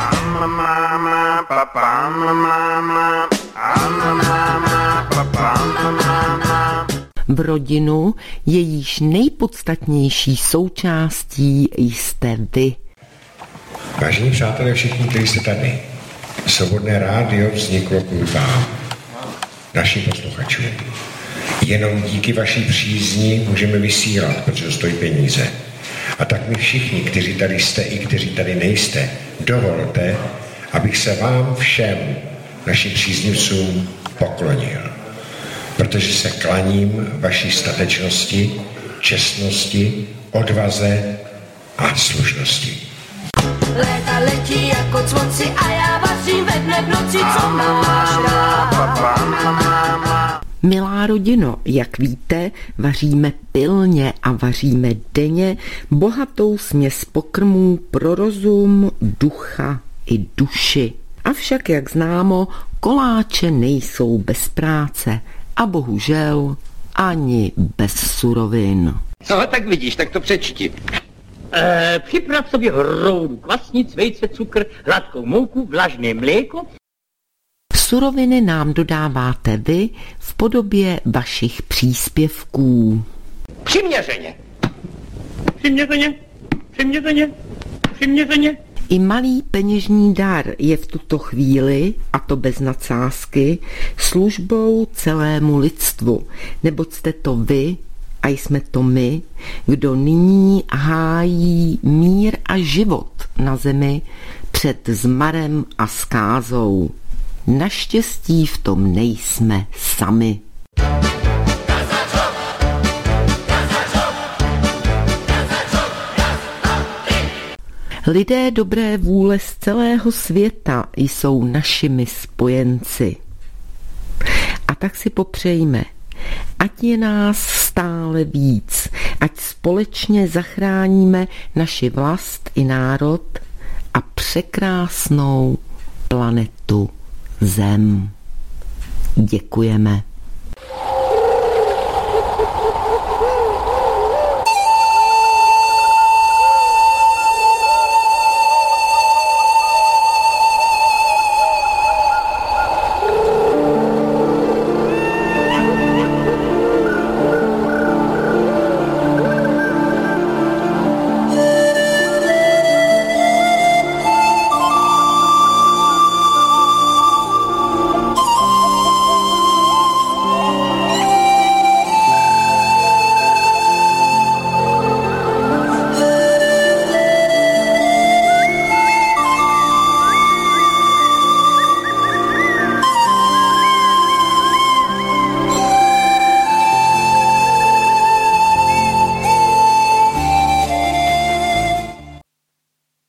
V rodinu, jejíž nejpodstatnější součástí jste vy. Vážení přátelé, všichni, kteří jste tady, Svobodné rádio vzniklo kvůli vám, našim posluchačům. Jenom díky vaší přízni můžeme vysílat, protože stojí peníze. A tak my všichni, kteří tady jste i kteří tady nejste, dovolte, abych se vám všem, našim příznivcům, poklonil. Protože se klaním vaší statečnosti, čestnosti, odvaze a slušnosti. Léta letí jako cvoci a já vařím ve dne v noci, co máš rád. Milá rodino, jak víte, vaříme pilně a vaříme denně bohatou směs pokrmů pro rozum, ducha i duši. Avšak, jak známo, koláče nejsou bez práce a bohužel ani bez surovin. No, tak vidíš, tak to přečti. Připrav sobě hroudu kvasnic, vejce, cukr, hladkou mouku, vlažné mléko. Suroviny nám dodáváte vy v podobě vašich příspěvků. Přiměřeně. Přiměřeně. Přiměřeně. Přiměřeně. I malý peněžní dar je v tuto chvíli, a to bez nadsázky, službou celému lidstvu, neboť jste to vy a jsme to my, kdo nyní hájí mír a život na zemi před zmarem a zkázou. Naštěstí v tom nejsme sami. Lidé dobré vůle z celého světa jsou našimi spojenci. A tak si popřejme, ať je nás stále víc, ať společně zachráníme naši vlast i národ a překrásnou planetu Zem. Děkujeme.